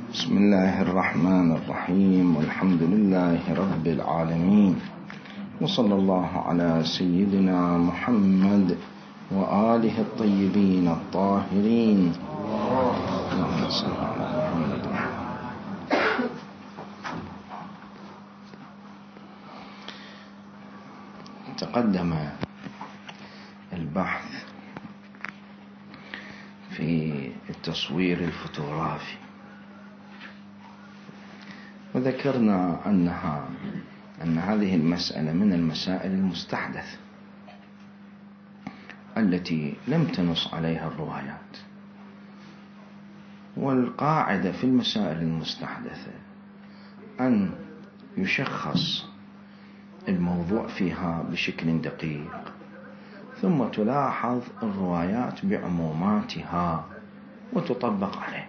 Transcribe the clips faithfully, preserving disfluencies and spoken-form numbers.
بسم الله الرحمن الرحيم، والحمد لله رب العالمين، وصلى الله على سيدنا محمد وآله الطيبين الطاهرين. اللهم صل على محمد. تقدم البحث في التصوير الفوتوغرافي، وذكرنا أنها أن هذه المسألة من المسائل المستحدثة التي لم تنص عليها الروايات، والقاعدة في المسائل المستحدثة أن يشخص الموضوع فيها بشكل دقيق، ثم تلاحظ الروايات بعموماتها وتطبق عليه،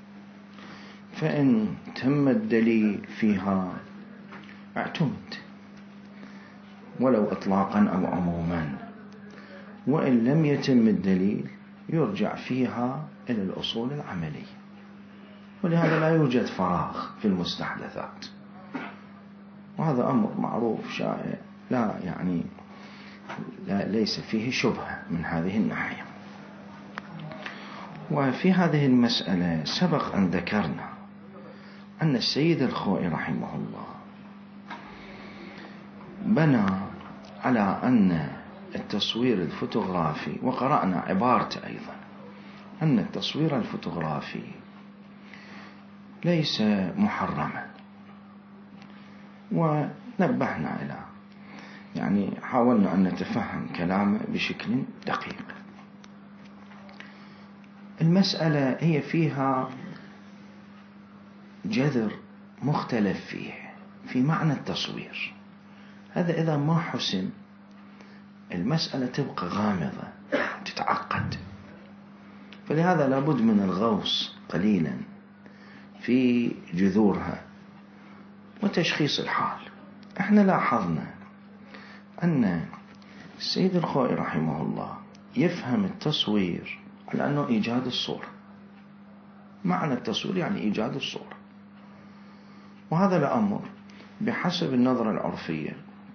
فإن تم الدليل فيها اعتمد ولو إطلاقا أو عموما، وإن لم يتم الدليل يرجع فيها إلى الأصول العملية. ولهذا لا يوجد فراغ في المستحدثات، وهذا أمر معروف شائع، لا يعني لا ليس فيه شبهة من هذه الناحية. وفي هذه المسألة سبق أن ذكرنا أن السيد الخوئي رحمه الله بنى على أن التصوير الفوتوغرافي، وقرأنا عبارته أيضا، أن التصوير الفوتوغرافي ليس محرما، ونبهنا إلى يعني حاولنا أن نتفهم كلامه بشكل دقيق. المسألة هي فيها جذر مختلف فيه في معنى التصوير، هذا إذا ما حسن المسألة تبقى غامضة تتعقد، فلهذا لابد من الغوص قليلا في جذورها وتشخيص الحال. احنا لاحظنا أن السيد الخوئي رحمه الله يفهم التصوير على أنه إيجاد الصورة، معنى التصوير يعني إيجاد الصورة، وهذا الأمر بحسب النظرة العرفية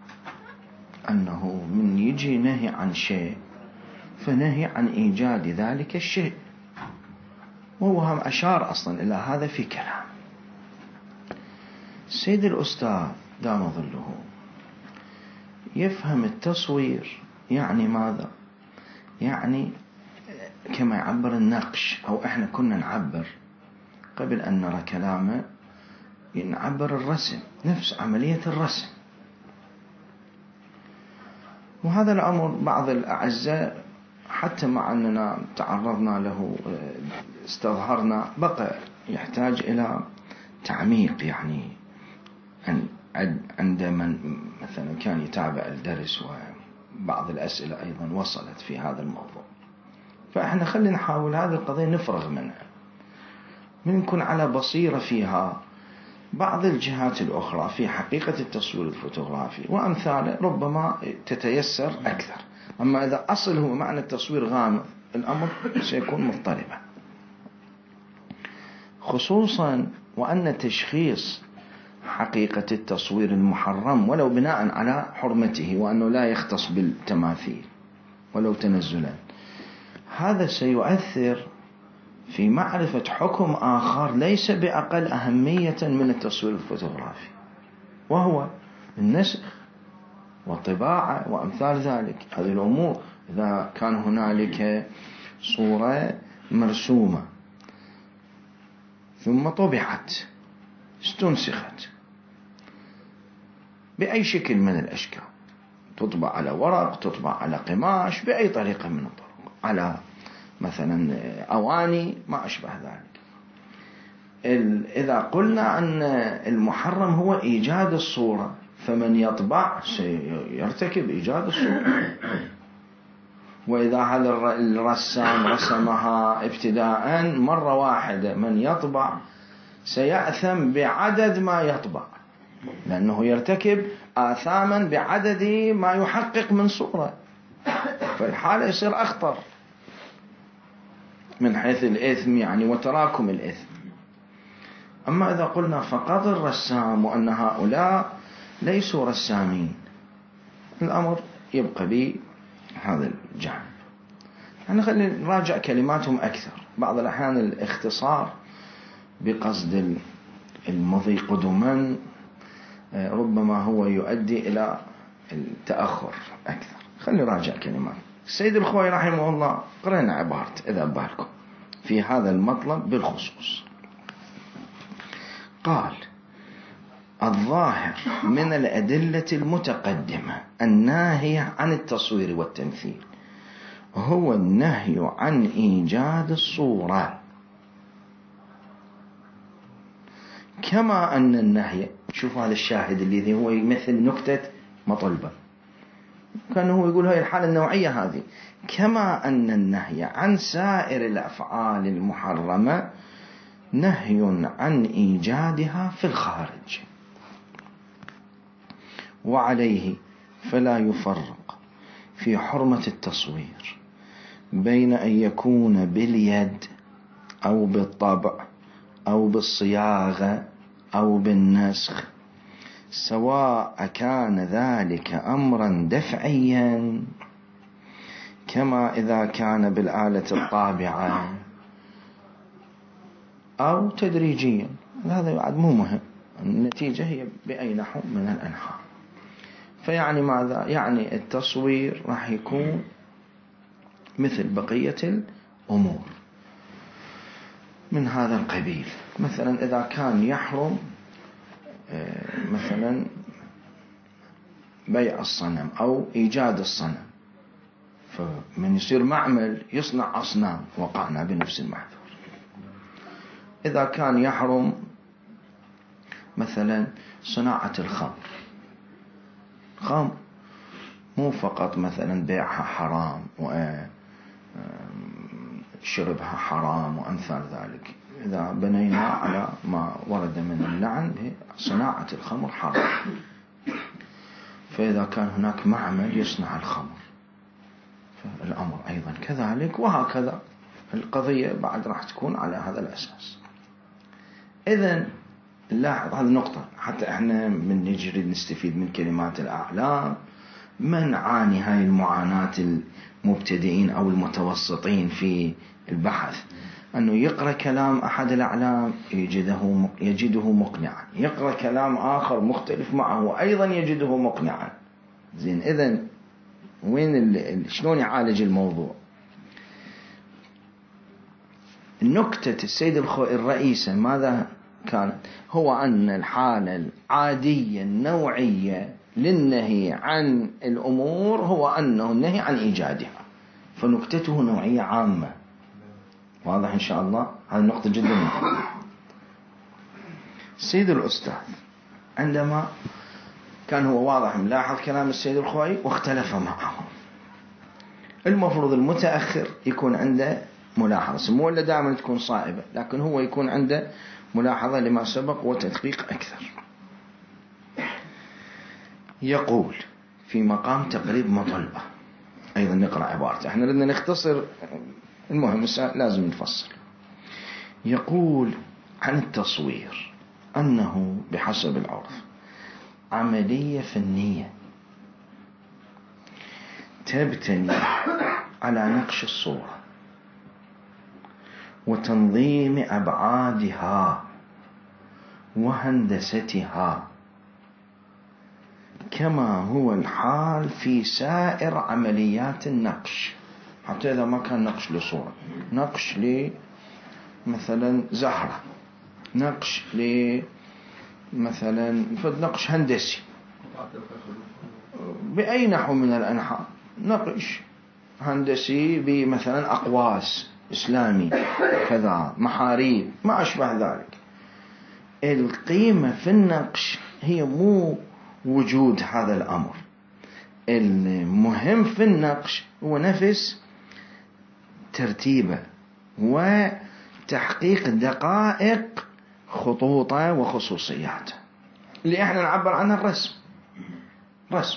أنه من يجي نهي عن شيء فنهي عن إيجاد ذلك الشيء، وهو هم أشار أصلا إلى هذا في كلام. السيد الأستاذ دام ظله يفهم التصوير يعني ماذا؟ يعني كما يعبر النقش، أو إحنا كنا نعبر قبل أن نرى كلامه نعبر الرسم، نفس عملية الرسم. وهذا الأمر بعض الأعزاء حتى مع أننا تعرضنا له استظهرنا بقى يحتاج إلى تعميق، يعني عند من مثلا كان يتابع الدرس، وبعض الأسئلة أيضا وصلت في هذا الموضوع. فإحنا خلينا نحاول هذه القضية نفرغ منها، من نكون على بصيرة فيها بعض الجهات الأخرى في حقيقة التصوير الفوتوغرافي وأمثاله ربما تتيسر أكثر. أما إذا أصل هو معنى التصوير غامض الأمر سيكون مضطربا، خصوصا وأن تشخيص حقيقة التصوير المحرم ولو بناء على حرمته وأنه لا يختص بالتماثيل ولو تنزلا، هذا سيؤثر في معرفة حكم آخر ليس بأقل أهمية من التصوير الفوتوغرافي، وهو النسخ والطباعة وأمثال ذلك. هذه الأمور إذا كان هنالك صورة مرسومة ثم طبعت استنسخت بأي شكل من الأشكال، تطبع على ورق، تطبع على قماش، بأي طريقة من الطرق، على مثلا أواني ما أشبه ذلك. إذا قلنا أن المحرم هو إيجاد الصورة، فمن يطبع سيرتكب إيجاد الصورة. وإذا هذا الرسام رسمها ابتداء مرة واحدة، من يطبع سيأثم بعدد ما يطبع، لأنه يرتكب آثاما بعدد ما يحقق من صورة، فالحالة يصير أخطر من حيث الإثم يعني وتراكم الإثم. أما إذا قلنا فقط الرسام وأن هؤلاء ليسوا رسامين، الأمر يبقى بهذا الجانب. يعني خلينا نراجع كلماتهم أكثر. بعض الأحيان الاختصار بقصد المضي قدما ربما هو يؤدي إلى التأخر أكثر. خلينا نراجع كلمات السيد الخوئي رحمه الله. قرأنا عبارة إذا بالكم في هذا المطلب بالخصوص. قال: الظاهر من الأدلة المتقدمة الناهية عن التصوير والتمثيل هو النهي عن إيجاد الصورة، كما أن النهي، شوف هذا الشاهد الذي هو يمثل نكتة مطلبة، كان هو يقول هاي الحالة النوعية هذه، كما أن النهي عن سائر الأفعال المحرمة نهي عن إيجادها في الخارج. وعليه فلا يفرق في حرمة التصوير بين أن يكون باليد أو بالطبع أو بالصياغة أو بالنسخ، سواء كان ذلك أمرا دفعيا كما إذا كان بالآلة الطابعة أو تدريجيا. هذا بعد مو مهم، النتيجة هي بأي نحو من الأنحاء. فيعني ماذا؟ يعني التصوير راح يكون مثل بقية الأمور من هذا القبيل. مثلا إذا كان يحرم مثلا بيع الصنم أو إيجاد الصنم، فمن يصير معمل يصنع أصنام، وقعنا بنفس المحذور. إذا كان يحرم مثلا صناعة الخمر، خمر مو فقط مثلا بيعها حرام وشربها حرام وأمثال ذلك، إذا بنينا على ما ورد من اللعن صناعة الخمر حرام، فإذا كان هناك معمل يصنع الخمر فالأمر أيضا كذلك، وهكذا القضية بعد راح تكون على هذا الأساس. إذن نلاحظ هذه النقطة حتى احنا من نجري نستفيد من كلمات الأعلام. من عاني هاي المعاناة المبتدئين أو المتوسطين في البحث، أنه يقرأ كلام أحد الأعلام يجده يجده مقنعا، يقرأ كلام آخر مختلف معه أيضا يجده مقنعا. زين، إذن وين شلون يعالج الموضوع؟ نكتة السيد الخوئي الرئيسة ماذا كانت؟ هو أن الحالة العادية النوعية للنهي عن الأمور هو أنه النهي عن إيجادها، فنكتته نوعية عامة. واضح إن شاء الله؟ هذه النقطة جدا مهمة. السيد الأستاذ عندما كان هو واضح ملاحظ كلام السيد الخوئي واختلف معه، المفروض المتأخر يكون عنده ملاحظة، مو ولا دائما تكون صائبة، لكن هو يكون عنده ملاحظة لما سبق وتدقيق أكثر. يقول في مقام تقريب مطلبة، أيضا نقرأ عبارته، احنا بدنا نختصر، المهم لازم نفصل. يقول عن التصوير أنه بحسب العرف عملية فنية تبتني على نقش الصورة وتنظيم أبعادها وهندستها، كما هو الحال في سائر عمليات النقش. حتى إذا ما كان نقش لصورة، نقش لمثلا زهرة، نقش لمثلا نقش هندسي بأي نحو من الأنحاء، نقش هندسي بمثلا أقواس إسلامي كذا، محاريب، ما أشبه ذلك. القيمة في النقش هي مو وجود هذا الأمر، المهم في النقش هو نفس ترتيبه وتحقيق دقائق خطوطه وخصوصياته اللي احنا نعبر عنها الرسم. رسم،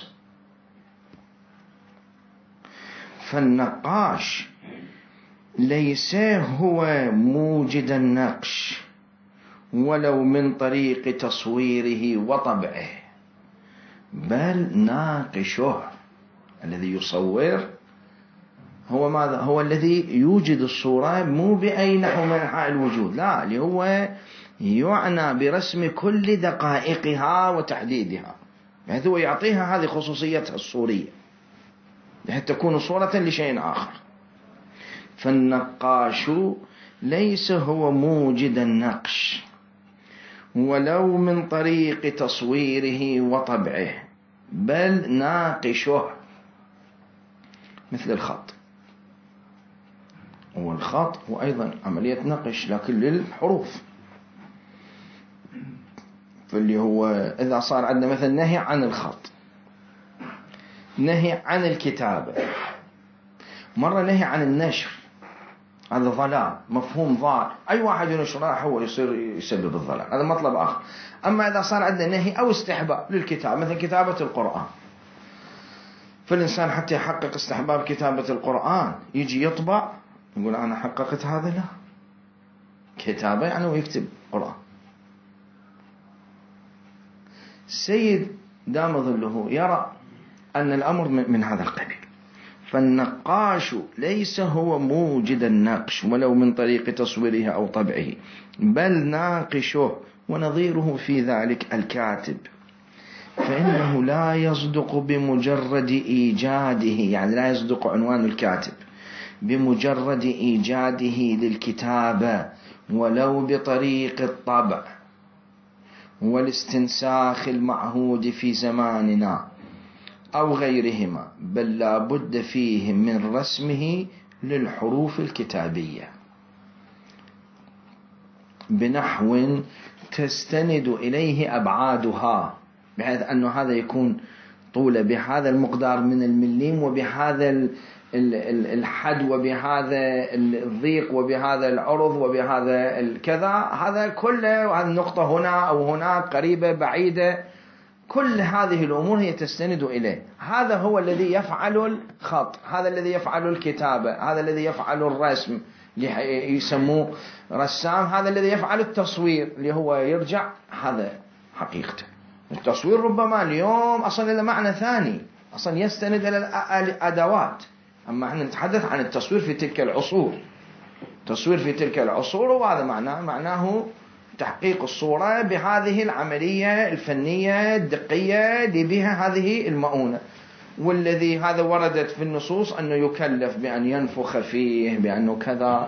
فالنقاش ليس هو موجد النقش ولو من طريق تصويره وطبعه، بل ناقشه. الذي يصور هو ماذا؟ هو الذي يوجد الصورة، مو بأي نحو من أنحاء الوجود، لا، اللي هو يعنى برسم كل دقائقها وتحديدها، بحيث هو يعطيها هذه خصوصيتها الصورية، بحيث تكون صورة لشيء آخر. فالنقاش ليس هو موجد النقش ولو من طريق تصويره وطبعه، بل ناقشه، مثل الخط. والخط هو أيضا عملية نقش لكن للحروف. فاللي هو إذا صار عندنا مثلا نهي عن الخط، نهي عن الكتابة، مرة نهي عن النشر، هذا ضلال، مفهوم ضال، أي واحد ينشره هو يصير يسبب الضلال، هذا مطلب آخر. أما إذا صار عندنا نهي أو استحباب للكتاب، مثل كتابة القرآن، فالإنسان حتى يحقق استحباب كتابة القرآن يجي يطبع يقول أنا حققت هذا، لا، كتابة يعني ويكتب قرآن. السيد دام ظله يرى أن الأمر من هذا القبيل. فالنقاش ليس هو موجد النقش ولو من طريق تصويره أو طبعه، بل ناقشه، ونظيره في ذلك الكاتب، فإنه لا يصدق بمجرد إيجاده، يعني لا يصدق عنوان الكاتب بمجرد إيجاده للكتابة ولو بطريق الطبع والاستنساخ المعهود في زماننا أو غيرهما، بل لا بد فيه من رسمه للحروف الكتابية بنحو تستند إليه أبعادها، بحيث أنه هذا يكون طوله بهذا المقدار من المليم وبهذا الحد وبهذا الضيق وبهذا العرض وبهذا الكذا، هذا كله، وهذه النقطة هنا أو هناك، قريبة بعيدة، كل هذه الأمور هي تستند إليه. هذا هو الذي يفعل الخط، هذا الذي يفعل الكتابة، هذا الذي يفعل الرسم اللي يسموه رسام، هذا الذي يفعل التصوير اللي هو يرجع، هذا حقيقته. التصوير ربما اليوم أصلا له معنى ثاني، أصلا يستند إلى الأدوات، أما احنا نتحدث عن التصوير في تلك العصور. التصوير في تلك العصور وهذا معناه معناه تحقيق الصورة بهذه العملية الفنية الدقية اللي بها هذه المؤونة، والذي هذا وردت في النصوص أنه يكلف بأن ينفخ فيه، بأنه كذا.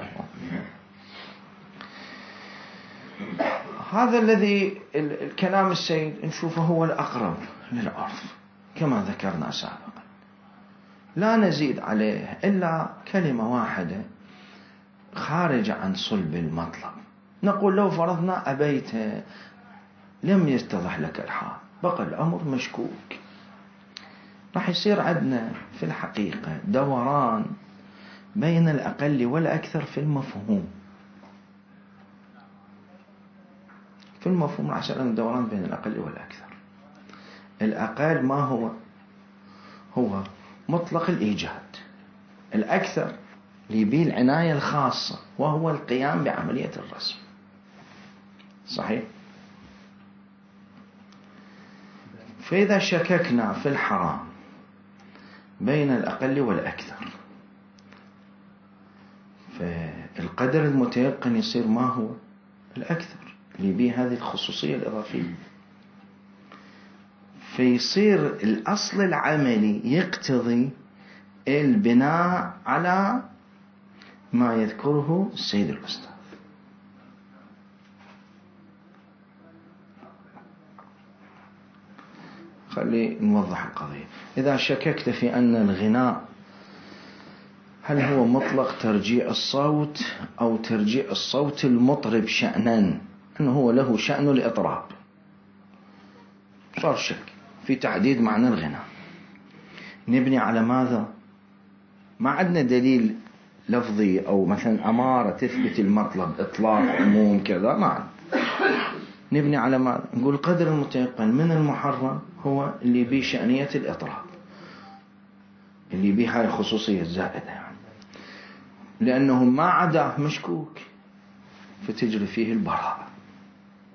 هذا الذي الكلام السيد نشوفه هو الأقرب للعرف كما ذكرنا سابقا، لا نزيد عليه إلا كلمة واحدة خارجة عن صلب المطلب. نقول لو فرضنا أبيت، لم يتضح لك الحال، بقى الأمر مشكوك، راح يصير عندنا في الحقيقة دوران بين الأقل والأكثر في المفهوم. في المفهوم راح يصير عندنا دوران بين الأقل والأكثر. الأقل ما هو؟ هو مطلق الإيجاد. الأكثر اللي بيه العناية الخاصة وهو القيام بعملية الرسم. صحيح؟ فإذا شككنا في الحرام بين الأقل والأكثر، فالقدر المتيقن يصير ما هو؟ الأكثر اللي بيه هذه الخصوصية الإضافية. فيصير الأصل العملي يقتضي البناء على ما يذكره السيد الأستاذ. خلي نوضح القضية. إذا شككت في أن الغناء هل هو مطلق ترجيع الصوت أو ترجيع الصوت المطرب شأنا، أنه هو له شأن الإطراب، صار شك في تحديد معنى الغناء، نبني على ماذا؟ ما عندنا دليل لفظي أو مثلا أمارة تثبت المطلب، إطلاق، عموم، كذا، ما عندنا. نبني على ماذا؟ نقول قدر المتيقن من المحرم هو اللي بيه شأنية الإطراب، اللي بيه هاي الخصوصية الزائدة يعني، لأنه ما عداه مشكوك فتجري فيه البراءة.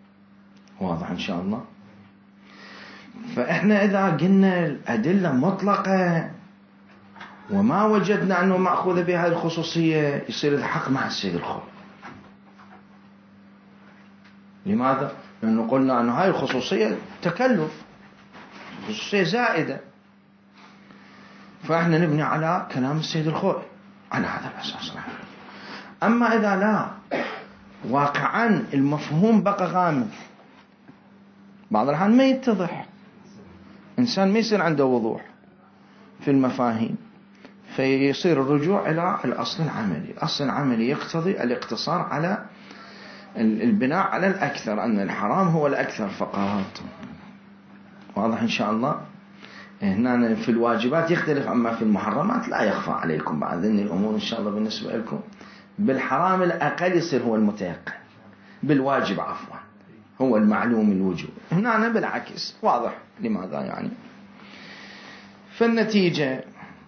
واضح إن شاء الله. فإحنا إذا قلنا الأدلة مطلقة وما وجدنا أنه مأخوذ بهذه الخصوصية، يصير الحق مع السيد الخوئي. لماذا؟ لأنه قلنا أنه هاي الخصوصية تكلف، خصوصية زائدة، فإحنا نبني على كلام السيد الخوئي على هذا الأساس. أما إذا لا، واقعا المفهوم بقى غامض، بعض الأحيان ما يتضح، إنسان ما يصير عنده وضوح في المفاهيم، فيصير الرجوع إلى الأصل العملي. الأصل العملي يقتضي الاقتصار على البناء على الأكثر، أن الحرام هو الأكثر فقط. واضح إن شاء الله. هنا في الواجبات يختلف، أما في المحرمات لا يخفى عليكم بعد ذن الأمور إن شاء الله. بالنسبة لكم بالحرام الأقل يصير هو المتيقن، بالواجب عفوا هو المعلوم الوجوب. هنا بالعكس، واضح لماذا يعني. فالنتيجة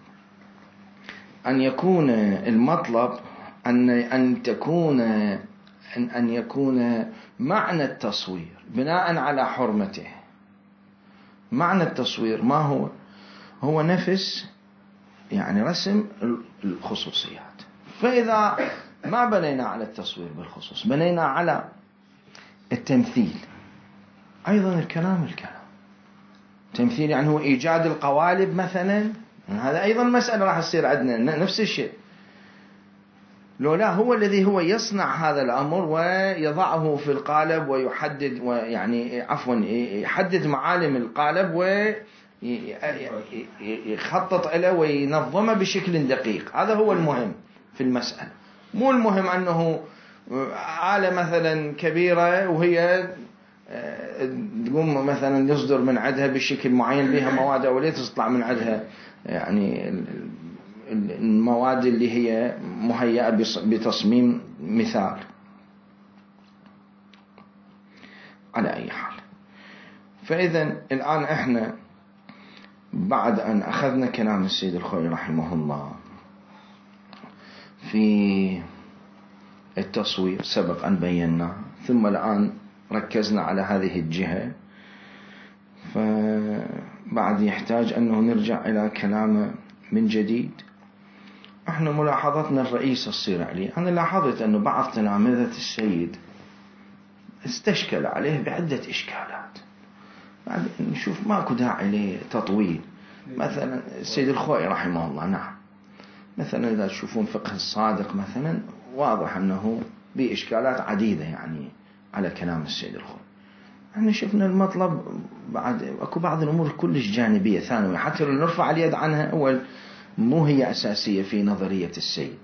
أن يكون المطلب أن أن تكون أن أن يكون معنى التصوير بناء على حرمته. معنى التصوير ما هو؟ هو نفس يعني رسم الخصوصيات. فإذا ما بنينا على التصوير بالخصوص، بنينا على التمثيل، أيضا الكلام الكلام تمثيل يعني هو إيجاد القوالب مثلا، هذا أيضا مسألة راح تصير عندنا نفس الشيء. لو لا هو الذي هو يصنع هذا الأمر ويضعه في القالب ويحدد ويعني عفوا يحدد معالم القالب ويخطط له وينظمه بشكل دقيق، هذا هو المهم في المسألة. مو المهم أنه آلة مثلا كبيرة وهي تقوم مثلا يصدر من عندها بشكل معين بها مواد أولية تطلع من عندها يعني المواد اللي هي مهيئة بتصميم مثال. على أي حال، فإذا الآن إحنا بعد أن أخذنا كلام السيد الخوئي رحمه الله في التصوير سبق أن بينا، ثم الآن ركزنا على هذه الجهة، فبعد يحتاج أنه نرجع إلى كلامه من جديد. احنا ملاحظتنا الرئيسة تصير عليه، أنا لاحظت أنه بعض تلامذة السيد استشكل عليه بعدة إشكالات، بعد نشوف ماكو داعي لتطويل. مثلا السيد الخوئي رحمه الله، نعم مثلا إذا تشوفون فقه الصادق مثلا واضح أنه بإشكالات عديدة يعني على كلام السيد الخوئي. احنا شفنا المطلب بعد اكو بعض الأمور كلش جانبية ثانوية، حتى لو نرفع اليد عنها أول مو هي أساسية في نظرية السيد.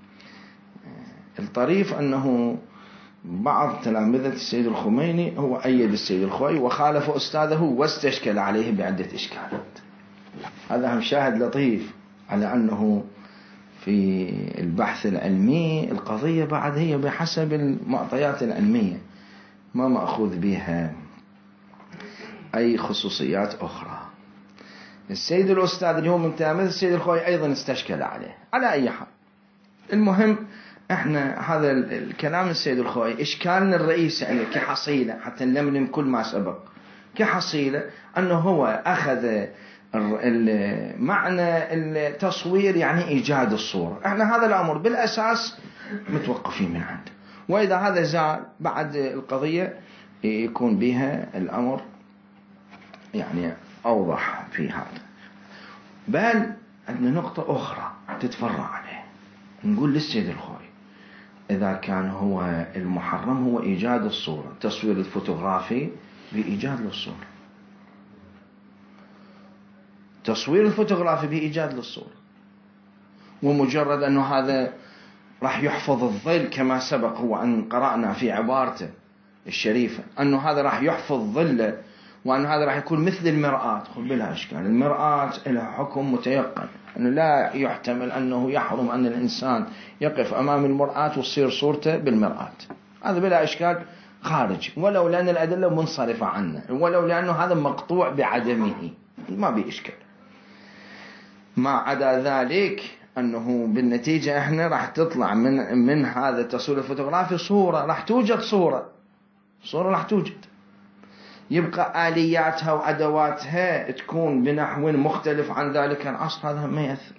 الطريف أنه بعض تلامذة السيد الخميني هو أيد السيد الخوئي وخالف أستاذه واستشكل عليه بعدة إشكالات. هذا هم شاهد لطيف على أنه في البحث العلمي القضية بعد هي بحسب المعطيات العلمية، ما مأخوذ بها أي خصوصيات أخرى. السيد الأستاذ اللي هو من تلاميذ السيد الخوئي أيضا استشكل عليه. على أي حال، المهم احنا هذا الكلام السيد الخوئي إشكالنا الرئيسي يعني كحصيلة حتى نلملم كل ما سبق، كحصيلة أنه هو أخذ معنى التصوير يعني إيجاد الصورة. احنا هذا الأمر بالأساس متوقفين من عنده، وإذا هذا زال بعد القضية يكون بها الأمر يعني أوضح في هذا. بل عندنا نقطة أخرى تتفرع عليه، نقول للسيد الخوئي إذا كان هو المحرم هو إيجاد الصورة، تصوير الفوتوغرافي بإيجاد للصورة، تصوير الفوتوغرافي بإيجاد للصورة، ومجرد أنه هذا راح يحفظ الظل كما سبق هو أن قرأنا في عبارته الشريفة أنه هذا راح يحفظ ظله، وأن هذا راح يكون مثل المرآة. بلا إشكال المرآة لها حكم متيقن أنه لا يحتمل أنه يحرم أن الإنسان يقف أمام المرآة وتصير صورته بالمرآة، هذا بلا إشكال خارج، ولو لأن الأدلة منصرفة عنه، ولو لأنه هذا مقطوع بعدمه ما بإشكال. ما عدا ذلك أنه بالنتيجة إحنا راح تطلع من من هذا التصوير الفوتوغرافي صورة، راح توجد صورة صورة راح توجد، يبقى آلياتها وأدواتها تكون بنحو مختلف عن ذلك العصر، هذا ما يأثر.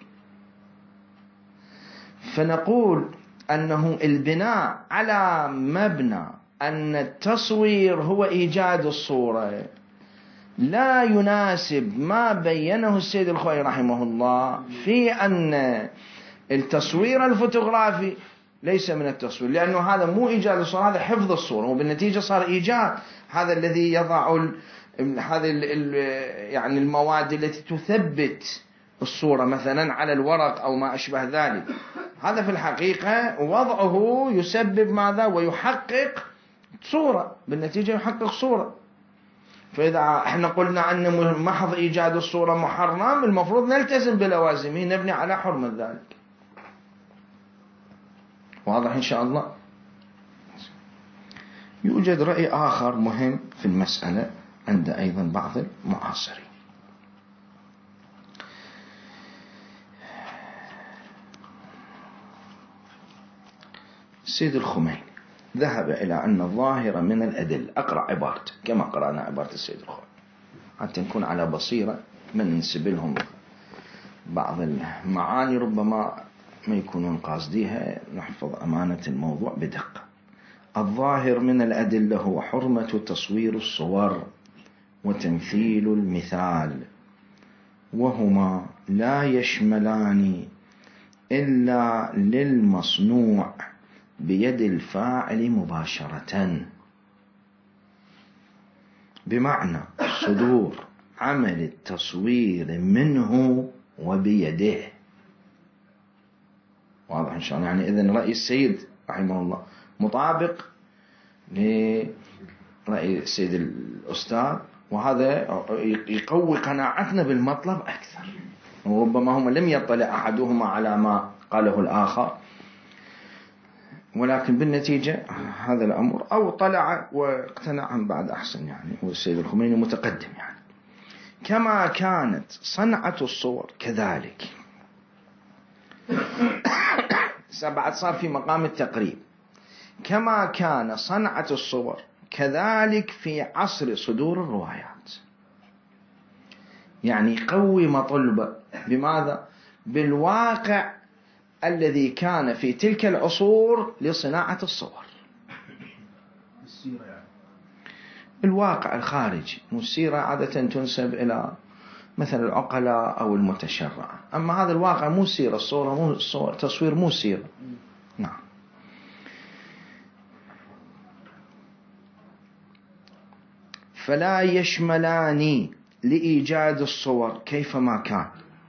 فنقول أنه البناء على مبنى أن التصوير هو إيجاد الصورة لا يناسب ما بينه السيد الخوئي رحمه الله في أن التصوير الفوتوغرافي ليس من التصوير، لأنه هذا مو إيجاد الصورة، هذا حفظ الصورة، وبالنتيجة صار إيجاد هذا الذي يضع هذه يعني المواد التي تثبت الصورة مثلا على الورق أو ما أشبه ذلك. هذا في الحقيقة وضعه يسبب ماذا؟ ويحقق صورة، بالنتيجة يحقق صورة. فإذا احنا قلنا أن محض إيجاد الصورة محرم، المفروض نلتزم بلوازمه، نبني على حرمة ذلك. واضح إن شاء الله؟ يوجد رأي آخر مهم في المسألة عند أيضا بعض المعاصرين. السيد الخميني ذهب إلى أن الظاهر من الأدلة، أقرأ عبارته كما قرأنا عبارة السيد الخميني حتى نكون على بصيرة من ننسب لهم بعض المعاني ربما ما يكونون قاصديها، نحفظ أمانة الموضوع بدقة. الظاهر من الأدلة هو حرمة تصوير الصور وتمثيل المثال، وهما لا يشملان إلا للمصنوع بيد الفاعل مباشرة، بمعنى صدور عمل التصوير منه وبيده. واضح إن شاء الله؟ يعني إذن رأي السيد رحمه الله مطابق لرأي السيد الأستاذ، وهذا يقوي قناعتنا بالمطلب أكثر. وربما هم لم يطلع أحدهما على ما قاله الآخر، ولكن بالنتيجة هذا الأمر، أو طلع واقتنع بعد أحسن، يعني والسيد الخميني متقدم. يعني كما كانت صنعة الصور كذلك، بعد صار في مقام التقريب، كما كان صنعة الصور كذلك في عصر صدور الروايات. يعني قوي مطلبة بماذا؟ بالواقع الذي كان في تلك العصور لصناعة الصور. الواقع الخارجي، والسيرة عادة تنسب إلى مثل العقلاء أو المتشرع، أما هذا الواقع مو سيرة، الصورة مو صور، تصوير مو سيرة. نعم. فلا يشملان لإيجاد الصور كيفما كان.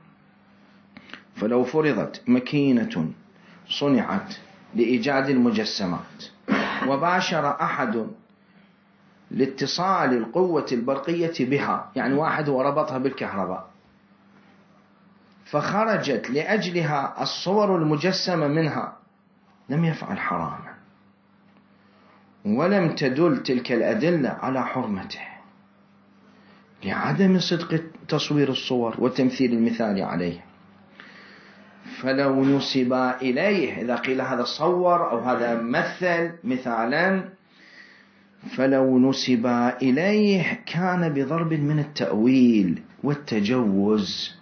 فلو فرضت ماكينة صنعت لإيجاد المجسمات وباشر أحد لاتصال القوة البرقية بها، يعني واحد وربطها بالكهرباء، فخرجت لأجلها الصور المجسمة منها، لم يفعل حراما، ولم تدل تلك الأدلة على حرمته لعدم صدق تصوير الصور وتمثيل المثال عليه. فلو نسب إليه، إذا قيل هذا صور أو هذا مثل مثالا، فلو نسب إليه كان بضرب من التأويل والتجوز.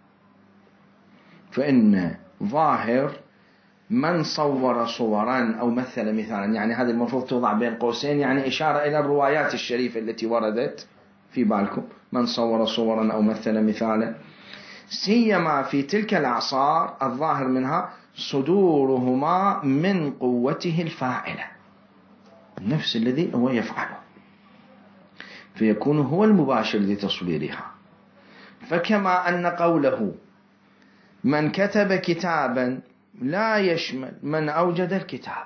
فإن ظاهر من صور صورا أو مثل مثالا، يعني هذا المفروض توضع بين قوسين، يعني إشارة إلى الروايات الشريفة التي وردت في بالكم، من صور صورا أو مثل مثالا، سيما في تلك الأعصار الظاهر منها صدورهما من قوته الفاعلة، النفس الذي هو يفعله، فيكون هو المباشر لتصويرها. فكما أن قوله من كتب كتابا لا يشمل من أوجد الكتاب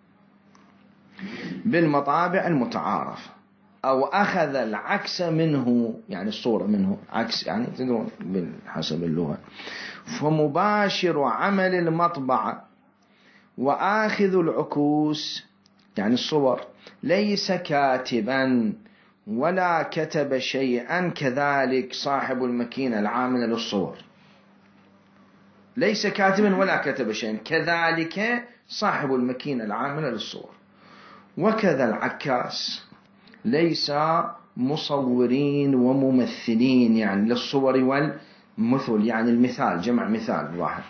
بالمطابع المتعارفة أو أخذ العكس منه، يعني الصورة منه عكس، يعني تدرون بحسب اللغة، فمباشر عمل المطبعة وآخذ العكوس يعني الصور ليس كاتبا ولا كتب شيئا، كذلك صاحب الماكينة العاملة للصور ليس كاتبا ولا كتب شيئا، كذلك صاحب الماكينة العاملة للصور. وكذا العكاس ليس مصورين وممثلين، يعني للصور والمثل، يعني المثال جمع مثال ظاهر،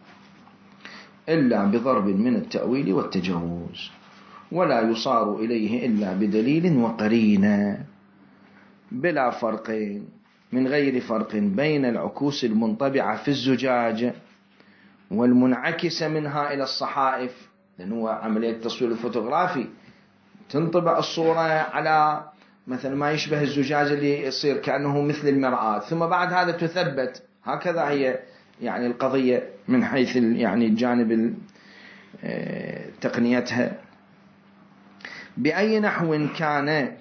إلا بضرب من التأويل والتجوز، ولا يصار إليه إلا بدليل وقرينة، بلا فرق، من غير فرق بين العكوس المنطبعة في الزجاج والمنعكسة منها إلى الصحائف، لأنه عملية التصوير الفوتوغرافي تنطبع الصورة على مثل ما يشبه الزجاج اللي يصير كأنه مثل المرآة، ثم بعد هذا تثبت، هكذا هي يعني القضية من حيث يعني الجانب تقنيتها. بأي نحو كان،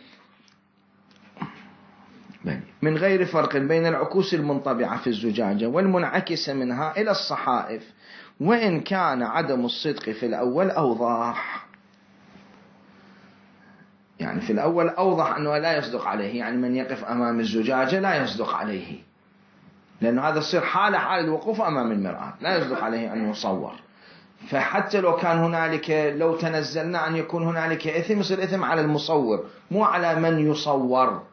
من غير فرق بين العكوس المنطبعة في الزجاجة والمنعكسة منها إلى الصحائف، وإن كان عدم الصدق في الأول أوضح. يعني في الأول أوضح أنه لا يصدق عليه، يعني من يقف أمام الزجاجة لا يصدق عليه، لأنه هذا الصير حالة حال الوقوف أمام المرآة، لا يصدق عليه أن يصور. فحتى لو كان هنالك، لو تنزلنا أن يكون هنالك إثم، يصير إثم على المصور مو على من يصور.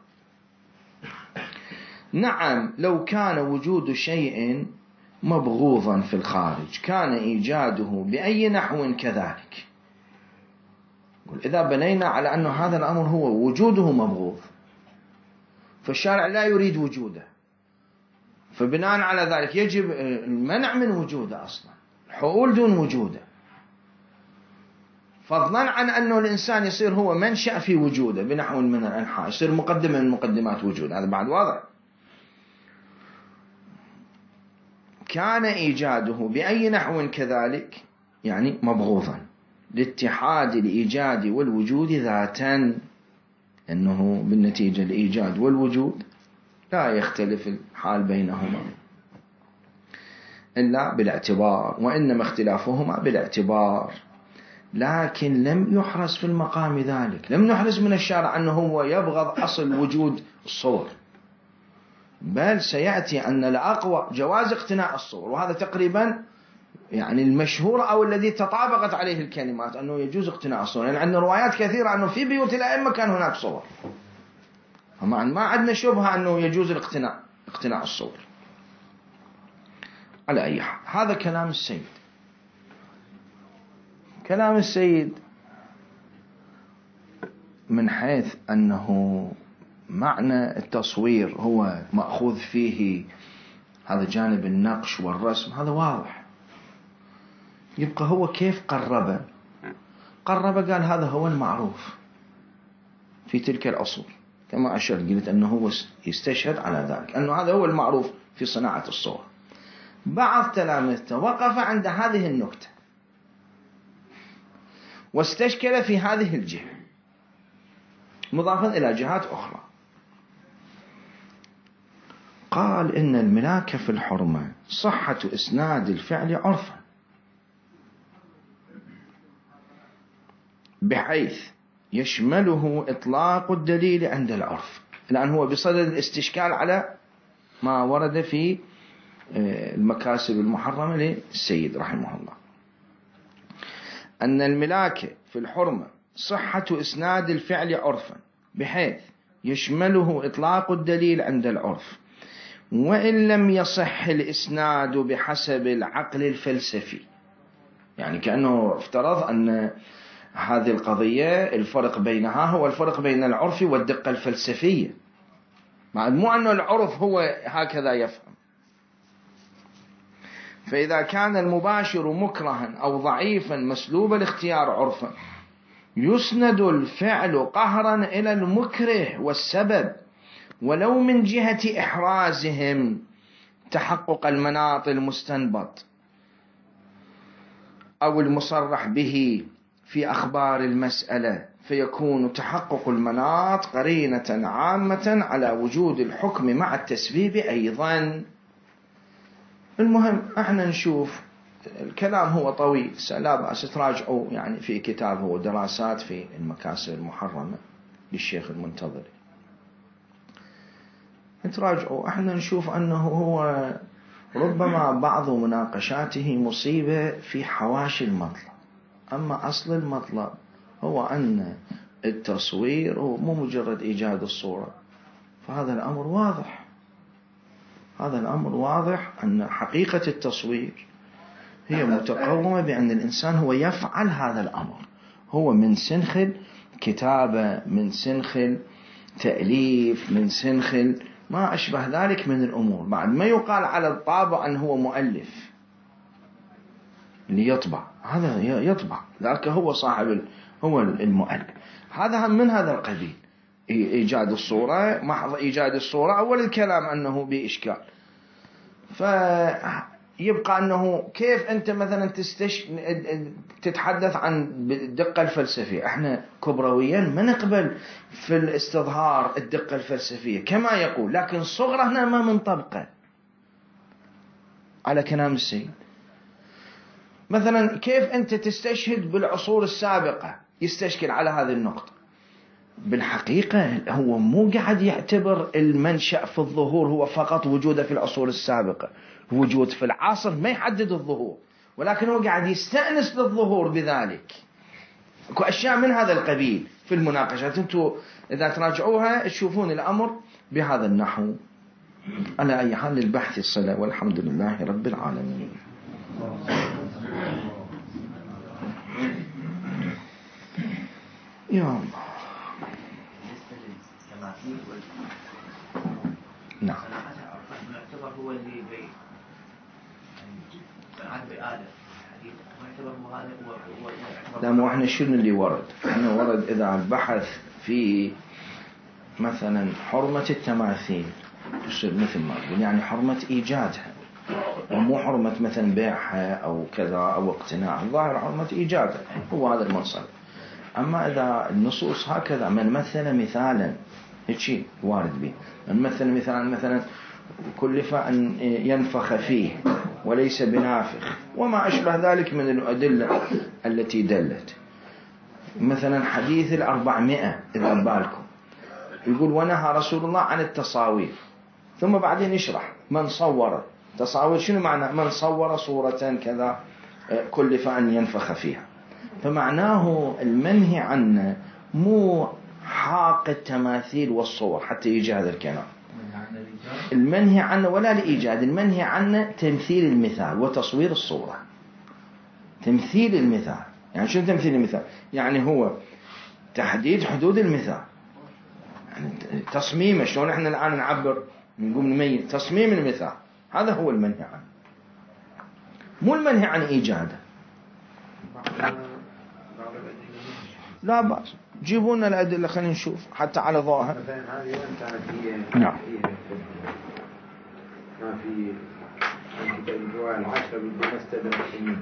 نعم، لو كان وجود شيء مبغوضا في الخارج كان إيجاده بأي نحو كذلك. إذا بنينا على أن هذا الأمر هو وجوده مبغوض، فالشارع لا يريد وجوده، فبناء على ذلك يجب المنع من وجوده أصلا، الحؤول دون وجوده، فضلا عن أنه الإنسان يصير هو منشأ في وجوده بنحو من الأنحاء، يصير مقدمة من مقدمات وجوده، هذا بعد واضح. كان إيجاده بأي نحو كذلك يعني مبغوضا لاتحاد الإيجاد والوجود ذاتا، أنه بالنتيجة الإيجاد والوجود لا يختلف الحال بينهما إلا بالاعتبار، وإنما اختلافهما بالاعتبار، لكن لم يحرز في المقام ذلك، لم نحرز من الشارع أنه هو يبغض أصل وجود الصور، بل سيأتي أن الأقوى جواز اقتناء الصور، وهذا تقريبا يعني المشهور أو الذي تطابقت عليه الكلمات أنه يجوز اقتناء الصور، يعني عندنا روايات كثيرة أنه في بيوت الأئمة كان هناك صور، فما ما عندنا شبهة أنه يجوز الاقتناء اقتناء الصور. على أي حال، هذا كلام السيد. كلام السيد من حيث أنه معنى التصوير هو مأخوذ فيه هذا جانب النقش والرسم، هذا واضح. يبقى هو كيف قرب قرب قال هذا هو المعروف في تلك الأصول، كما أشرت قلت أنه هو يستشهد على ذلك أنه هذا هو المعروف في صناعة الصور. بعض تلامذته وقف عند هذه النكتة واستشكل في هذه الجهة مضافا إلى جهات أخرى. قال إن الملاك في الحرمة صحة إسناد الفعل عرفا، بحيث يشمله إطلاق الدليل عند العرف، لأن هو بصدد الاستشكال على ما ورد في المكاسب المحرمة للسيد رحمه الله. أن الملاك في الحرمة صحة إسناد الفعل عرفا، بحيث يشمله إطلاق الدليل عند العرف، وإن لم يصح الإسناد بحسب العقل الفلسفي. يعني كأنه افترض أن هذه القضية الفرق بينها هو الفرق بين العرف والدقة الفلسفية، مع مو أنه العرف هو هكذا يفهم. فإذا كان المباشر مكرها أو ضعيفا مسلوب الاختيار عرفا، يسند الفعل قهرا إلى المكره والسبب، ولو من جهة إحرازهم تحقق المناط المستنبط أو المصرح به في أخبار المسألة، فيكون تحقق المناط قرينة عامة على وجود الحكم مع التسبيب أيضا. المهم احنا نشوف الكلام هو طويل، لا بأس تراجعوا يعني في كتابه ودراسات في المكاسب المحرمة للشيخ المنتظري، تراجعوا. احنا نشوف أنه هو ربما بعض مناقشاته مصيبة في حواشي المطلب، أما أصل المطلب هو أن التصوير هو مو مجرد إيجاد الصورة، فهذا الأمر واضح، هذا الأمر واضح أن حقيقة التصوير هي متقومة بأن الإنسان هو يفعل هذا الأمر، هو من سنخ كتابة، من سنخ تأليف، من سنخ ما أشبه ذلك من الأمور. بعد ما يقال على الطابع أنه هو مؤلف اللي يطبع، هذا يطبع ذاك هو صاحب هو المؤلف. هذا من هذا القبيل، إيجاد الصورة، محض إيجاد الصورة أول الكلام أنه بإشكال. فيبقى أنه كيف أنت مثلا تستش... تتحدث عن الدقة الفلسفية. احنا كبرويا ما نقبل في الاستظهار الدقة الفلسفية كما يقول، لكن صغرنا ما منطبقة على كلام السيد. مثلا كيف أنت تستشهد بالعصور السابقة، يستشكل على هذه النقطة. بالحقيقة هو مو قاعد يعتبر المنشأ في الظهور هو فقط وجوده في العصور السابقة، وجود في العصر ما يحدد الظهور، ولكن هو قاعد يستأنس للظهور بذلك. اكو أشياء من هذا القبيل في المناقشات، انتم إذا تراجعوها تشوفون الأمر بهذا النحو. على أي حال البحث الصلاة، والحمد لله رب العالمين. يا الله. نعم. يعتبر هو اللي بي عاد بآلة حديث يعتبر هو هذا هو. لا، مو احنا شنو اللي ورد؟ احنا ورد إذا البحث في مثلا حرمة التماثيل تصير مثل ما تقول، يعني حرمة إيجادها، ومو حرمة مثلا بيعها أو كذا أو اقتناع. الظاهر حرمة إيجادها هو هذا المنصب. أما إذا النصوص هكذا من مثل مثالا هيك وارد به، من مثل مثلا مثلا كلف أن ينفخ فيه وليس بنافخ وما أشبه ذلك من الأدلة التي دلت. مثلا حديث الأربعمائة إذا بالكم يقول ونهى رسول الله عن التصاوير، ثم بعدين يشرح من صور تصاوير شنو معنى من صور صورة كذا كلف أن ينفخ فيها. فمعناه المنهي عنه مو حاق التماثيل والصور حتى يجي هذا الكلام، المنهي عنه ولا لإيجاد، المنهي عنه تمثيل المثال وتصوير الصورة. تمثيل المثال يعني شنو تمثيل المثال؟ يعني هو تحديد حدود المثال، يعني تصميمه. شلون احنا الآن نعبر نقوم نميز تصميم المثال، هذا هو المنهي عنه، مو المنهي عن إيجاده. لا بأس، جيبوا لنا الأدلة خلينا نشوف حتى على ضوءها. مثلا هذه وين كانت هي؟ نعم. ما في كتاب الرواية العشرة بدون استدرك سنين.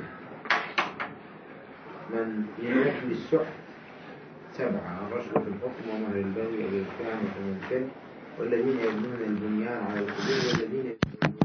من يملك للسحت سبعة: الرشوة في الحكم ومهر البغي والإركان والمنكر والذين يبنون البنيان على القبور والذين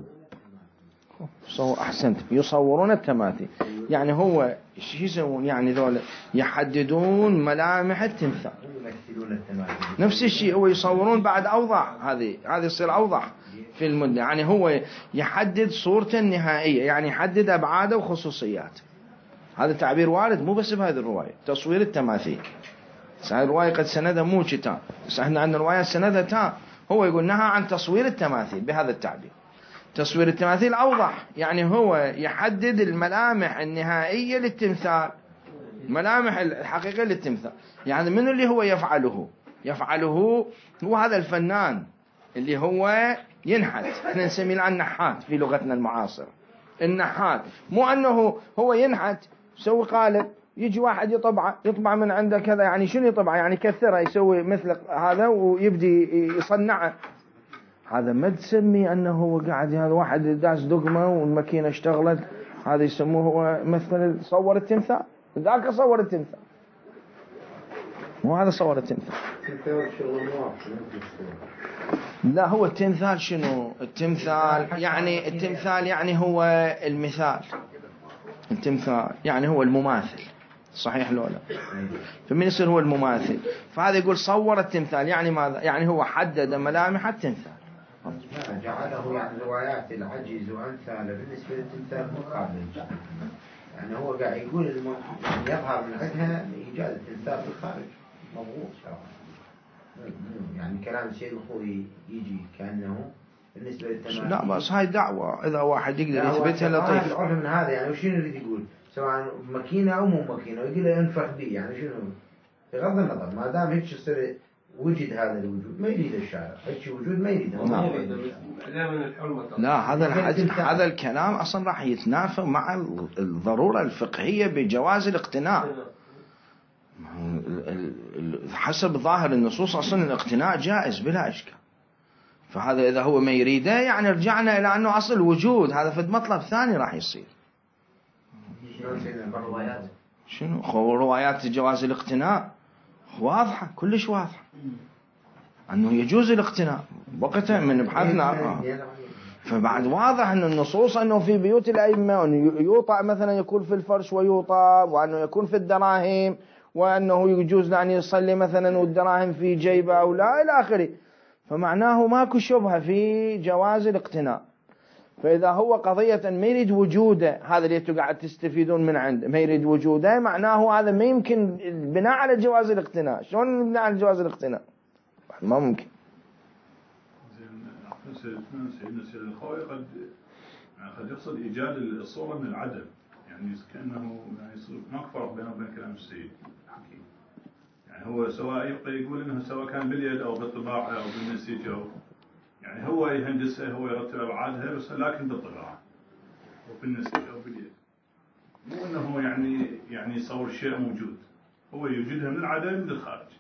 صو أحسنت يصورون التماثيل. يعني هو شو يسوون؟ يعني ذول يحددون ملامح التمثال، يمثلون التماثيل. نفس الشيء هو يصورون بعد أوضح، هذه هذه يصير أوضح في المدة. يعني هو يحدد صورته النهائية، يعني يحدد أبعاده وخصوصيات. هذا تعبير وارد مو بس بهذه الرواية، تصوير التماثيل. هذه الرواية قد سندها مو كتاب، بس احنا عندنا رواية سندها تام. هو يقول نهى عن تصوير التماثيل بهذا التعبير. تصوير التماثيل أوضح، يعني هو يحدد الملامح النهائية للتمثال، ملامح الحقيقية للتمثال. يعني من اللي هو يفعله يفعله هو هذا الفنان اللي هو ينحت. احنا نسميه الآن نحات في لغتنا المعاصرة. النحات مو أنه هو ينحت يسوي قالب، يجي واحد يطبع يطبع من عنده كذا. يعني شنو يطبع؟ يعني كثره يسوي مثل هذا ويبدي يصنعه. هذا ما تسمي أنه هو قاعد هذا واحد داس دقمة والماكينة اشتغلت، هذا يسموه هو مثل صور التمثال. ذاك صور التمثال، مو هذا صور التمثال. لا، هو التمثال شنو؟ التمثال يعني التمثال يعني هو المثال. التمثال يعني هو المماثل، صحيح لو لا؟ فمن يصير هو المماثل؟ فهذا يقول صور التمثال، يعني ماذا؟ يعني هو حدد ملامح التمثال، جعله يعني روايات العجز وأمثاله بالنسبة للتمثال مقابل. يعني هو قاعد يقول الم... يظهر من عندها إيجاد التمثال في الخارج مضغوط شرعا. يعني كلام السيد الخوي يجي كأنه بالنسبة للتماثيل. لا بس هاي دعوة، إذا واحد يقدر يثبتها لطيف. العرف من هذا يعني وشين يريد يقول سواء ماكينة أو مو ماكينة ويقول له انفخ به، يعني شنو؟ بغض النظر ما دام هيك يصير وجد هذا الوجود ما يريد الشارع، هيك وجود ما يريده. لا هذا الحديث هذا الكلام أصلا راح يتنافى مع الضرورة الفقهية بجواز الاقتناء. حسب ظاهر النصوص أصلا الاقتناء جائز بلا إشكال. فهذا إذا هو ما يريده يعني رجعنا إلى أنه أصل وجود هذا في مطلب ثاني راح يصير. شنو خو روايات جواز الاقتناء واضحة كلش واضحة أنه يجوز الاقتناء وقتها من بحثنا. فبعد واضح أن النصوص أنه في بيوت الأئمة أنه يوطأ مثلا يكون في الفرش ويوطأ، وأنه يكون في الدراهم، وأنه يجوز أن يصلي مثلا والدراهم في جيبه أو لا إلى آخره. فمعناه ماكو شبهة في جواز الاقتناء. فإذا هو قضية ما يريد وجوده، هذا اللي انتم قاعد تستفيدون من عنده، ما يريد وجوده معناه هذا ما يمكن البناء على جواز الاقتناء. شلون البناء على جواز الاقتناء؟ ما ممكن. زين سيدنا سيد الخوي قد يعني قد يقصد إيجاد الصورة من العدم، يعني كأنه يعني يصير هناك فرق بينه وبين كلام السيد الحكيم. يعني هو سواء يقول إنه سواء كان باليد أو بالطباعة أو بالنسيج أو يعني هو يهندسها هو يرتب أبعادها بس لكن بالطباعة أو بالنسيج أو باليد، مو إنه يعني يعني يصور شيء موجود، هو يوجدها من العدم للخارج.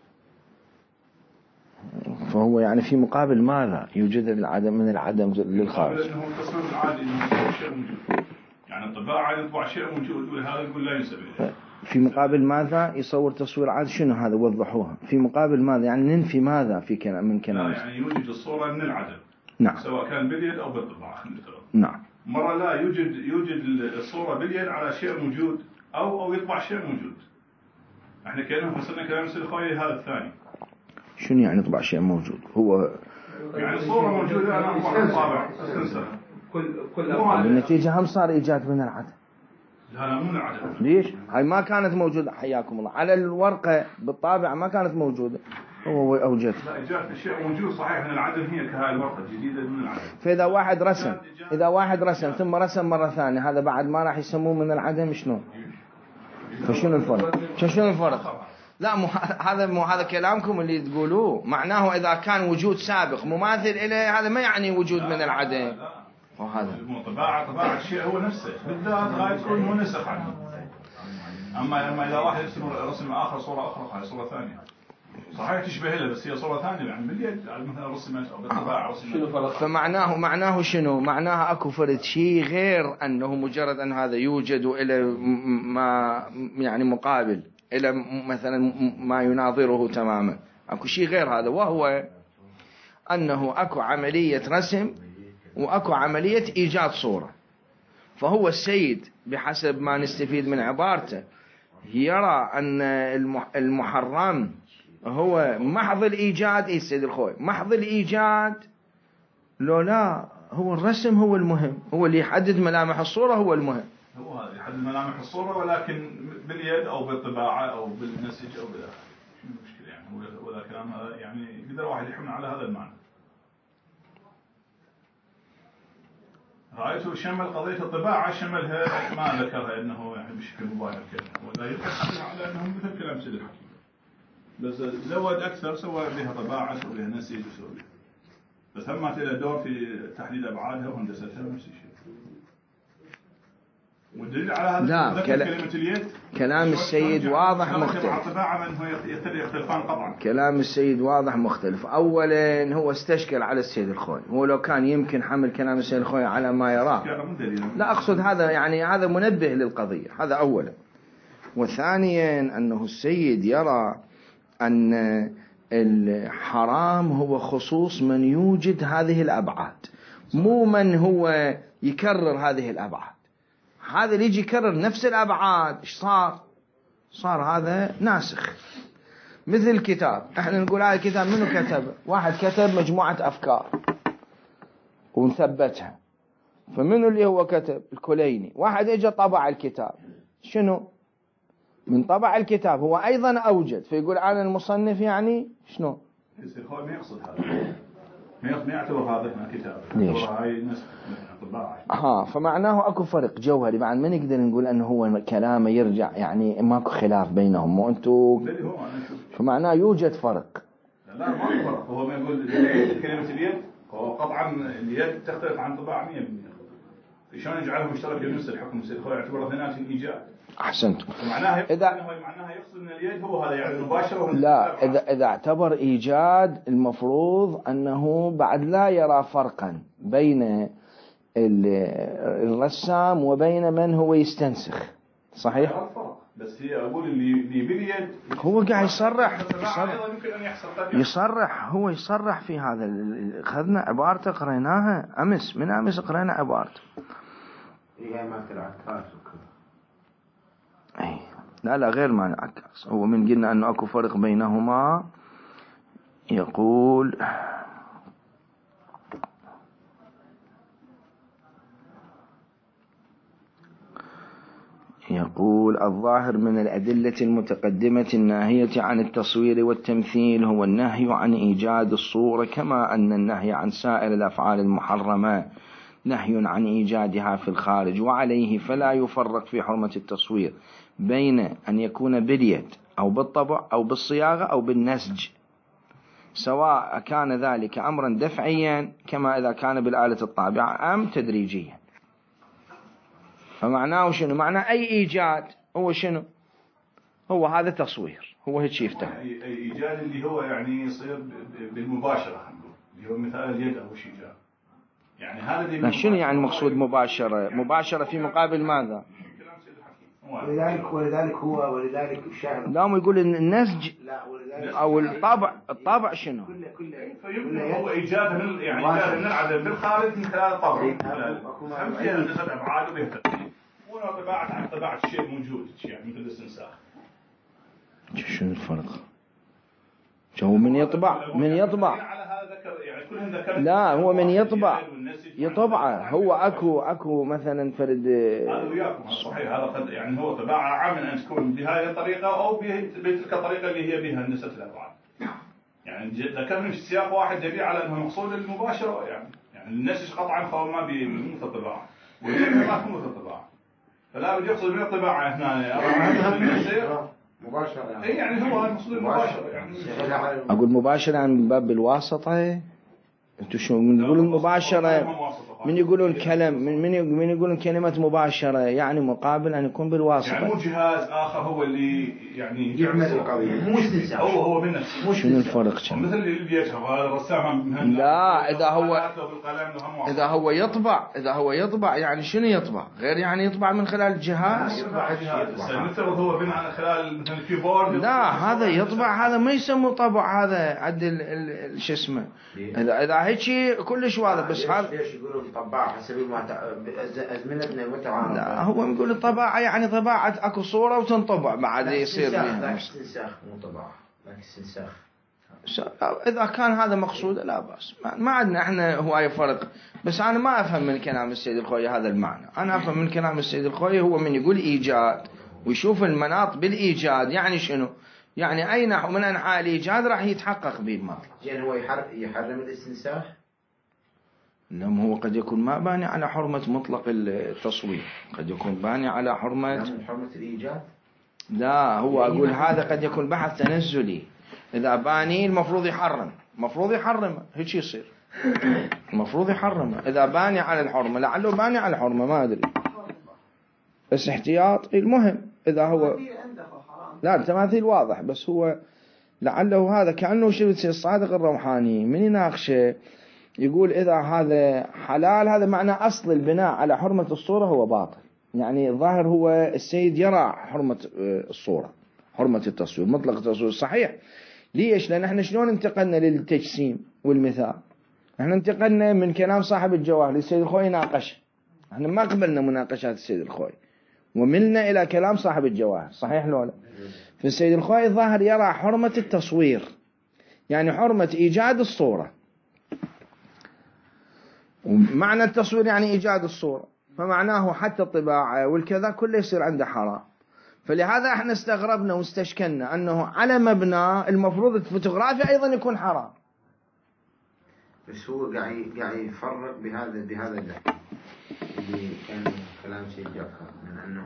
فهو يعني في مقابل ماذا يوجد العدم من العدم للخارج؟ لأنه التصميم العادي إنه يصور شيء موجود، يعني الطباعة يطبع شيء موجود وهذا يقول لا ينسب إليه. في مقابل ماذا يصور تصوير عادي؟ شنو هذا وضحوها. في مقابل ماذا يعني ننفي ماذا في كلام من كلام؟ يعني يوجد الصورة من العدم. نعم. سواء كان باليد أو بالطباعة. نعم. مرة لا يوجد يوجد الصورة باليد على شيء موجود أو أو يطبع شيء موجود. احنا كأنه فصلنا كلام السيد الخوي هذا الثاني. شنو يعني يطبع شيء موجود؟ هو يعني الصورة موجودة أنا أطبع الطابع أستنسخ. كل كل بالنتيجة هم صار إيجاد من العدم. لا لا مو من العدم. ليش؟ هاي ما كانت موجودة حياكم الله على الورقة بالطابع ما كانت موجودة، هو أوجد. لا إيجاد الشيء موجود صحيح من العدم هي كهاي الورقة الجديدة من العدم. فإذا واحد رسم إذا واحد رسم ثم رسم مرة ثانية هذا بعد ما راح يسموه من العدم شنو؟ فشنو الفرق؟ شنو الفرق؟ لا مو هذا مو هذا كلامكم اللي تقولوه، معناه إذا كان وجود سابق مماثل إليه هذا ما يعني وجود من العدم. وهذا طباعة طباعة الشيء هو نفسه بالذات غاية تكون منسخ عنه. أما لما إذا واحد يرسم رسم آخر صورة أخرى هاي صورة ثانية صحيح تشبه له بس هي صورة ثانية يعني باليد مثلا رسمت أو بالطباعة رسمت. فمعناه معناه شنو؟ معناه أكو فرد شيء غير أنه مجرد أن هذا يوجد إلى ما يعني مقابل إلى مثلا ما يناظره تماما. أكو شيء غير هذا وهو أنه أكو عملية رسم وأكو عملية إيجاد صورة. فهو السيد بحسب ما نستفيد من عبارته يرى أن المحرم هو محض الإيجاد. إيه السيد الخوي محض الإيجاد لو لا هو الرسم هو المهم، هو اللي يحدد ملامح الصورة هو المهم. هو هذا يحدد ملامح الصورة ولكن باليد أو بالطباعة أو بالنسيج أو بالآخر شو المشكلة يعني هو ولا كلام هذا يعني يقدر واحد يحمل على هذا المعنى. رأيته شمل قضية الطباعة شملها ما ذكرها إنه يعني بشكل مباشر كذا ولا يبحث على أنه مثل كلام سيد الحكيم بس زود أكثر سوى بها طباعة سوى بها نسيج وسوى بها بس هم ما تلا دور في تحديد أبعادها وهندستها ونفس الشيء. والدليل على هذا لا كلمة اليد كلام السيد واضح مختلف. كلام السيد واضح مختلف. أولا هو استشكل على السيد الخوي، هو لو كان يمكن حمل كلام السيد الخوي على ما يراه لا أقصد هذا يعني هذا منبه للقضية هذا أولا. وثانيا أنه السيد يرى أن الحرام هو خصوص من يوجد هذه الأبعاد مو من هو يكرر هذه الأبعاد. هذا اللي يجي يكرر نفس الأبعاد إيش صار؟ صار هذا ناسخ. مثل الكتاب احنا نقول هذا الكتاب منو كتب؟ واحد كتب مجموعة أفكار ونثبتها فمنو اللي هو كتب؟ الكليني. واحد اجى طبع الكتاب شنو؟ من طبع الكتاب هو أيضا أوجد فيقول أنا المصنف يعني شنو؟ السيد الخوي ما يقصد هذا، ما يعتبر هذا كتاب، ليش؟ هاي نسخ طباعة. ها فمعناه اكو فرق جوهري، بعد ما نقدر نقول انه هو كلامه يرجع، يعني ماكو خلاف بينهم وانتو، فمعناه يوجد فرق. لا ما في فرق، هو ما يقول كلمة اليد، هو قطعا اليد تختلف عن طباعة مية بالمية. شلون يجعلهم مشترك بنفس الحكم؟ السيد الخوي يعتبر اثنيناتهم ايجاد. احسنت. معناها اذا معناها يقصد ان اليد هو هذا يعني مباشرة. لا، اذا اذا اعتبر ايجاد المفروض انه بعد لا يرى فرقا بين الرسام وبين من هو يستنسخ. صحيح. بس هي اقول اللي اللي باليد هو قاعد يصرح يصرح يمكن ان يحصل يصرح هو يصرح في هذا. اخذنا عبارته قريناها امس، من امس قرينا عبارته. هي ما العكاس وكذا. اي لا لا غير معنى عكاس. هو من قلنا انه اكو فرق بينهما، يقول يقول الظاهر من الأدلة المتقدمة الناهية عن التصوير والتمثيل هو النهي عن إيجاد الصورة، كما أن النهي عن سائر الأفعال المحرمة نهي عن إيجادها في الخارج. وعليه فلا يفرق في حرمة التصوير بين أن يكون باليد أو بالطبع أو بالصياغة أو بالنسج، سواء كان ذلك أمرا دفعيا كما إذا كان بالآلة الطابعة أم تدريجيا. فمعناه شنو؟ معناه أي إيجاد هو شنو؟ هو هذا تصوير، هو هيك يفتح. أي إيجاد اللي هو يعني يصير بالمباشرة، اللي هو مثال اليد أو شيء جاء. يعني هذا شنو يعني مقصود مباشرة؟ مباشرة في مقابل ماذا؟ ولذلك ولذلك هو ولذلك الشاعر دام يقول إن النسج أو الطابع، الطابع شنو؟ فيمكن هو إيجاد من يعني إيجاد من العدم بالخارج من خلال الطبع. هم فيها نسبة أبعاد وبيهتم. ولا طباعة عن طباعة الشيء موجود، يعني مثل الاستنساخ. شنو الفرق؟ هو من يطبع من يطبع لا هو من يطبع يطبعه. هو اكو اكو مثلا فرد هذا وياكم صحيح، هذا قد يعني هو طباعة عام ان تكون بهذه الطريقة او بتلك الطريقة اللي هي بها نسبة الابعاد. يعني ذكرنا في سياق واحد يبي على انه مقصود المباشرة، يعني يعني النسج قطعا فهو ما بمثل الطباعة واليد ما تكون مثل الطباعة، فلا بدي يقصد من الطباعة هنا مباشرة يعني. اي يعني هو المقصود المباشرة يعني. اقول مباشرة من باب الواسطة. انتوا شو من يقولون مباشرة؟ من يقولون كلام من من من يقولون كلمة مباشرة يعني مقابل أن يكون بالواسطة. يعني مو جهاز آخر هو اللي يعني يعمل القضية، مو استنساخ. هو هو من نفسه. شنو الفرق كم؟ مثل اللي بيشرب هذا الرسام. لا إذا هو إذا هو يطبع إذا هو يطبع يعني شنو يطبع؟ غير يعني يطبع من خلال الجهاز. يطبع الجهاز. مثل هو من على خلال مثل الكيبورد. لا هذا يطبع، هذا ما يسمى طبع، هذا عد ال شو اسمه. إذا إذا هيك كلش واضح. بس هذا ليش يقولون طباعة حسب ما أزمنتنا متعارضة؟ لا هو يقول الطباعة يعني طباعة أكو صورة وتنطبع بعد يصير بها استنساخ مو طباعة لكن استنساخ. إذا كان هذا مقصود لا بأس، ما عندنا إحنا هواي فرق. بس أنا ما أفهم من كلام السيد الخوي هذا المعنى. أنا أفهم من كلام السيد الخوي هو من يقول إيجاد ويشوف المناط بالإيجاد يعني شنو؟ يعني أي نحو من أنحاء الإيجاد راح يتحقق به المطلب. يعني هو يحرم الاستنساخ؟ نعم هو قد يكون ما باني على حرمة مطلق التصوير، قد يكون باني على حرمة حرمة الإيجاد. لا هو أقول هذا قد يكون بحث تنزلي. إذا باني المفروض يحرم، المفروض يحرم هيك يصير، المفروض يحرم. إذا باني على الحرمة لعله باني على الحرمة ما أدري، بس احتياط. المهم إذا هو لا التماثيل واضح، بس هو لعله هذا كأنه شبت الصادق الروحاني من يناقشه يقول إذا هذا حلال هذا معنى أصل البناء على حرمة الصورة هو باطل. يعني الظاهر هو السيد يرى حرمة الصورة، حرمة التصوير، مطلق التصوير صحيح. ليش؟ لأن احنا شلون انتقلنا للتجسيم والمثال؟ احنا انتقلنا من كلام صاحب الجواهر للسيد الخوي ناقش، احنا ما قبلنا مناقشات السيد الخوي وملنا إلى كلام صاحب الجواهر، صحيح لولا؟ فالسيد الخوي الظاهر يرى حرمة التصوير يعني حرمة إيجاد الصورة، ومعنى التصوير يعني إيجاد الصورة، فمعناه حتى الطباعة والكذا كله يصير عنده حرام. فلهذا احنا استغربنا واستشكلنا أنه على مبنى المفروض الفوتوغرافي أيضا يكون حرام. بس هو قاعد قاعد يفرق بهذا بهذا اللي كان كلام سيد جعفر من أنه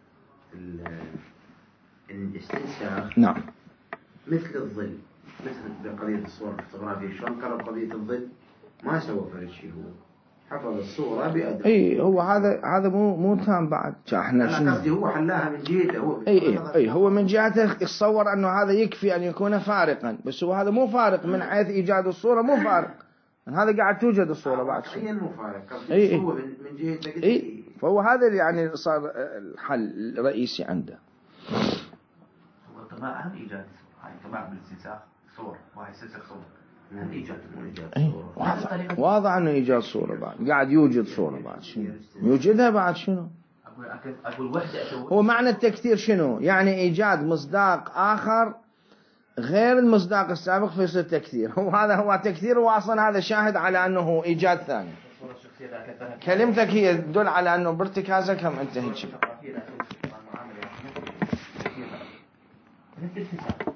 الاستنساخ نعم مثل الظل، مثل بقضية الصور الفوتوغرافية شلون قرب قضية الظل ما سوى فرق شيء، هو حفظ الصورة بأدب. اي هو هذا هذا مو مو تام بعد. احنا أنا قصدي هو حلاها من جهته هو. اي اي اي هو من جهته يتصور انه هذا يكفي ان يكون فارقا، بس هو هذا مو فارق من حيث ايجاد الصورة، مو فارق. هذا قاعد توجد الصورة بعد شيء. مو فارق. اي هو من من جهته. اي فهو هذا اللي يعني صار الحل الرئيسي عنده. هو طباعة هم إيجاد هاي طباعة بالاستنساخ صور وهاي استنساخ صور هم إيجاد أي واضح واضح إنه إيجاد صورة بعد قاعد يوجد صورة بعد شنو يوجدها بعد شنو. أقول وحدة هو معنى التكثير شنو يعني؟ إيجاد مصداق آخر غير المصداق السابق فيصير تكثير. هو هذا هو تكثير، وأصلا هذا شاهد على أنه إيجاد ثاني. كلمتك هي تدل على أنه بارتكازك هم انتهت شيء.